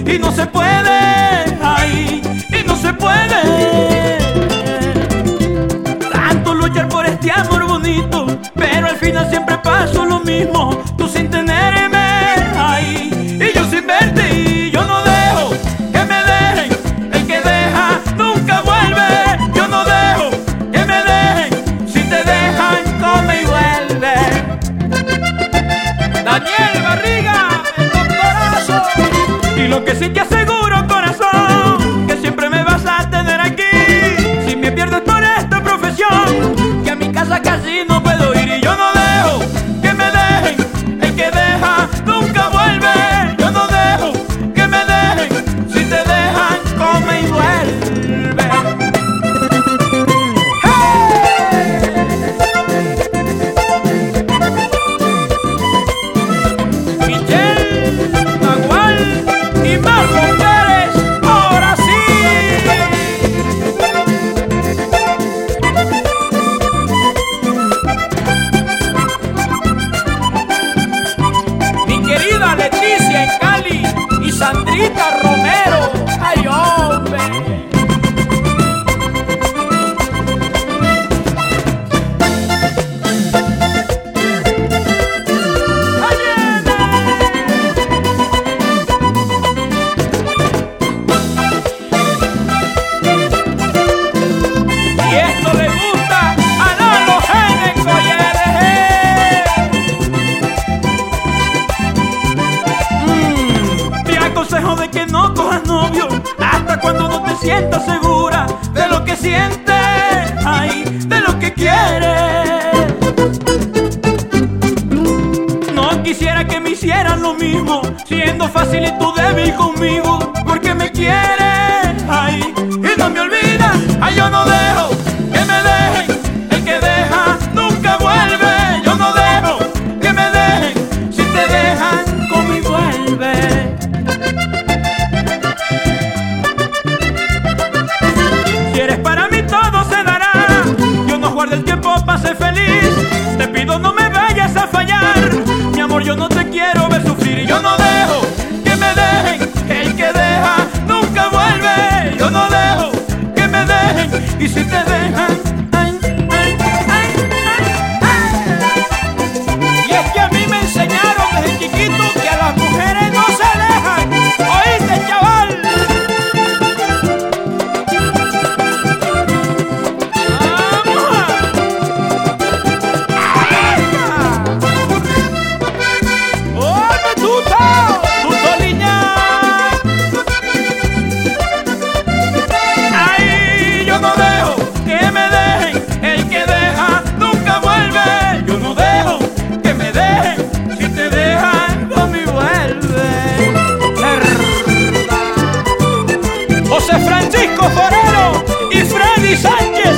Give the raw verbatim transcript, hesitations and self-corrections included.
y no se puede, ay, y no se puede. Tanto luchar por este amor bonito, pero al final siempre pasó lo mismo. Tú sin tenerme, ay, y yo sin verte, y yo no dejo que me dejen. El que deja nunca vuelve. Yo no dejo que me dejen. Si te dejan, come y vuelve. Daniel Barriga, el doctorazo. Y lo que sí te aseguro, corazón, que siempre me vas a tener aquí. Si me pierdes por esta profesión, que a mi casa casi no puedo ir. Y yo no dejo que me dejen. El que deja nunca vuelve. Yo no dejo que me dejen. Si te dejan, come y vuelve. Leticia en Cali y Sandrita Romero, ay hombre. Y esto le gusta a Lalo Genes Colleres. Consejo de que no cojas novio hasta cuando no te sientas segura de lo que sientes, ay, de lo que quieres. No quisiera que me hicieran lo mismo, siendo fácil y tú débil conmigo, porque me quieres, ay, y no me olvidas. Ay, yo no dejo que me dejen. El que deja nunca vuelve. Yo no dejo que me dejen. Si te dejan, come y vuelve. Si eres para mí, todo se dará. Yo no guardo el tiempo para ser feliz. Te pido no me vayas a fallar. Mi amor, yo no te quiero ver sufrir. Yo no dejo que me dejen. El que deja nunca vuelve. Yo no dejo que me dejen. Y si te dejan, ay, ay, ay, ay, ay. Y es que a mí me enseñaron desde chiquito que a las mujeres no se dejan. ¿Oíste, chaval? José Francisco Forero y Freddy Sánchez.